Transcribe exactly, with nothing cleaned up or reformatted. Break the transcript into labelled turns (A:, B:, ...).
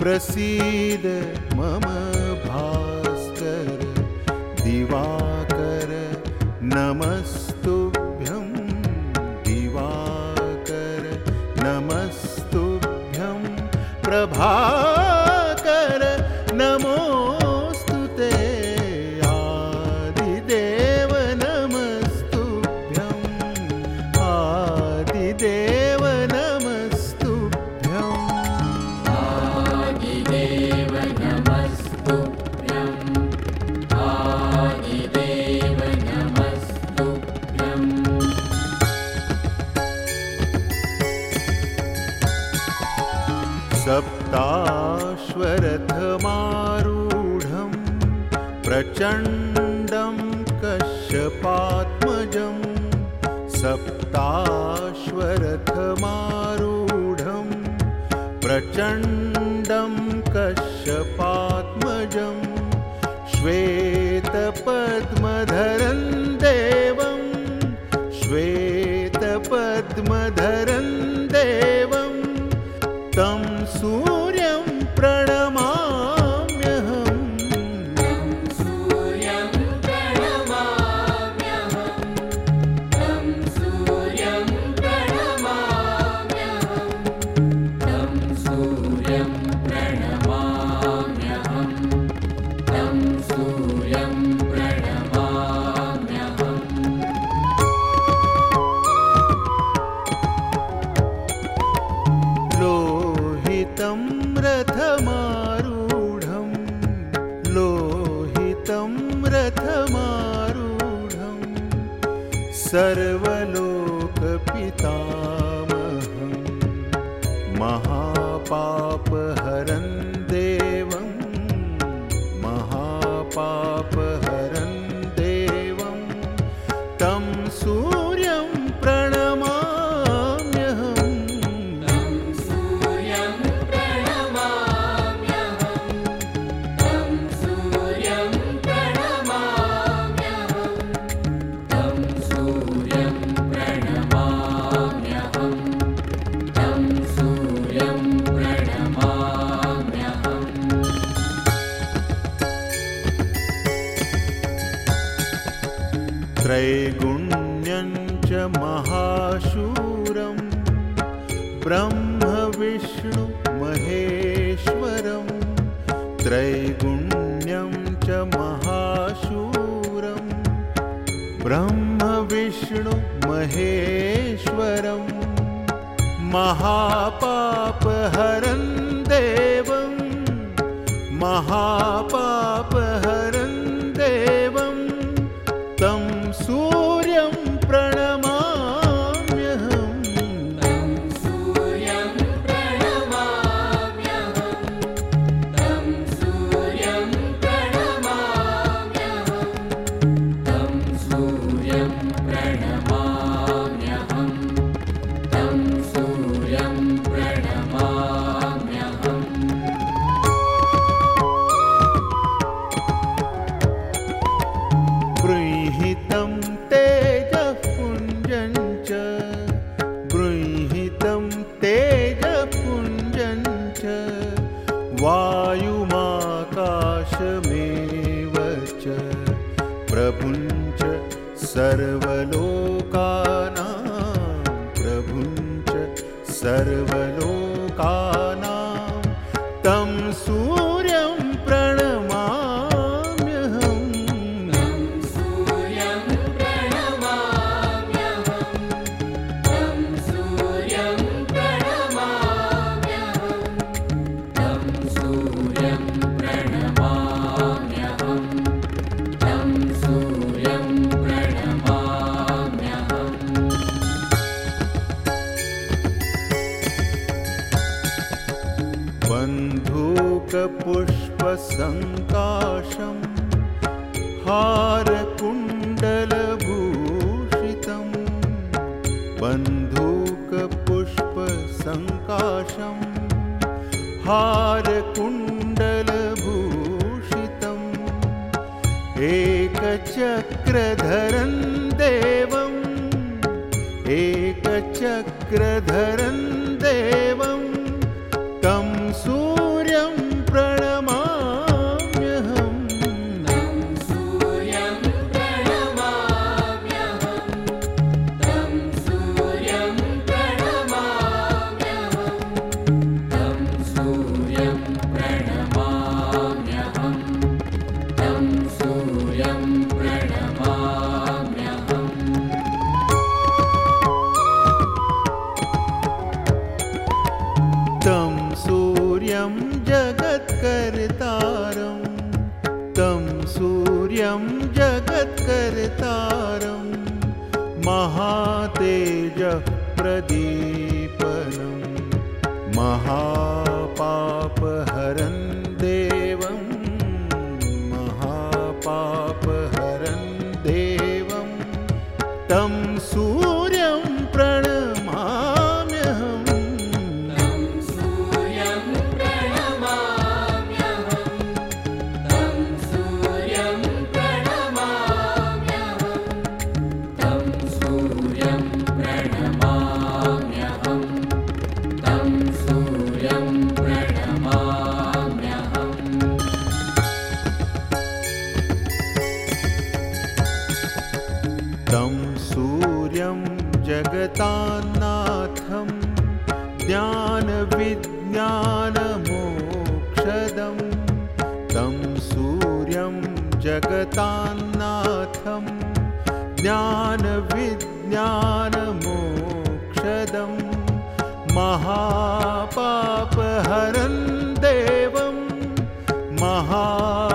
A: प्रसीद मम भास्कर दिवाकर नमस्तुभ्यं दिवाकर नमस्तुभ्यं प्रभाकर नमोस्तुते आदिदेव नमस्तुभ्यं आदिदेव नमस्तुभ्यं
B: आदिदेव नमस्तुभ्यं आदिदेव नमस्तुभ्यं
A: सप्ताश्वरथमारूढं प्रचण्डं कश्यपात्मजं सप्ताश्वरथमारूढं प्रचण्डं कश्यपात्मजं श्वेतपद्मधरं देवं श्वेतपद्मधरं देवं तं सूर्यं प्रणमाम्यहम्
B: तं सूर्यं प्रणमाम्यहम् तं सूर्यं प्रणमाम्यहम् तं सूर्यं प्रणमाम्यहम् तं सूर्यं प्रणमाम्यहम्
A: लोहितं रथमारूढं लोहितं रथमारूढं सर्वलोकपितामहं महापापहरं देवं महापापहरं देवं तं सूर्यं प्रणमाम्यहम्
B: तं सूर्यं प्रणमाम्यहम् तं सूर्यं प्रणमाम्यहम् तं सूर्यं प्रणमाम्यहम् तं सूर्यं प्रणमाम्यहम्
A: त्रैगुण्यं च महाशूरं ब्रह्म विष्णु महेश्वरं त्रैगुण्यं च महाशूरं ब्रह्म विष्णु महेश्वरं महापापहरं देवं महापापहरं देवं तं सूर्यं प्रणमाम्यहम्
B: तं सूर्यं प्रणमाम्यहम् तं सूर्यं प्रणमाम्यहम् तं सूर्यं प्रणमाम्यहम् तं सूर्यं प्रणमाम्यहम्
A: गृहीतं तेजःपुञ्जं च गृहीतं तेजःपुञ्जं च वायुमाकाशमेव च प्रभुं च सर्वलोकानां प्रभुं च सर्वलोकानां तं सूर्यं प्रणमाम्यहम्
B: तं सूर्यं प्रणमाम्यहम् तं सूर्यं प्रणमाम्यहम् तं सूर्यं प्रणमाम्यहम् तं सूर्यं प्रणमाम्यहम्
A: बन्धूकपुष्पसङ्काशं हारकुण्डलभूषितं बन्धूकपुष्पसङ्काशं हारकुण्डलभूषितं एकचक्रधरं देवम् एकचक्रधरं देवं तं सूर्य सूर्यं प्रणमाम्यहम्
B: तं सूर्यं प्रणमाम्यहम् तं सूर्यं प्रणमाम्यहम् तं सूर्यं प्रणमाम्यहम् तं सूर्यं प्रणमाम्यहम्
A: तं सूर्यं जगत्कर्तारं तं सूर्यं जगत्कर्तारं महातेजः प्रदीपनं महापापहरं देवं महापापहरं देवं तं सूर्यं प्रणमाम्यहम्
B: तं सूर्यं प्रणमाम्यहम् तं सूर्यं प्रणमाम्यहम् तं सूर्यं प्रणमाम्यहम् तं सूर्यं प्रणमाम्यहम्
A: तं सूर्यं जगतान्नाथं ज्ञानविज्ञानमोक्षदं तं सूर्यं जगतान्नाथं ज्ञानविज्ञानमोक्षदं महापापहरं देवं महा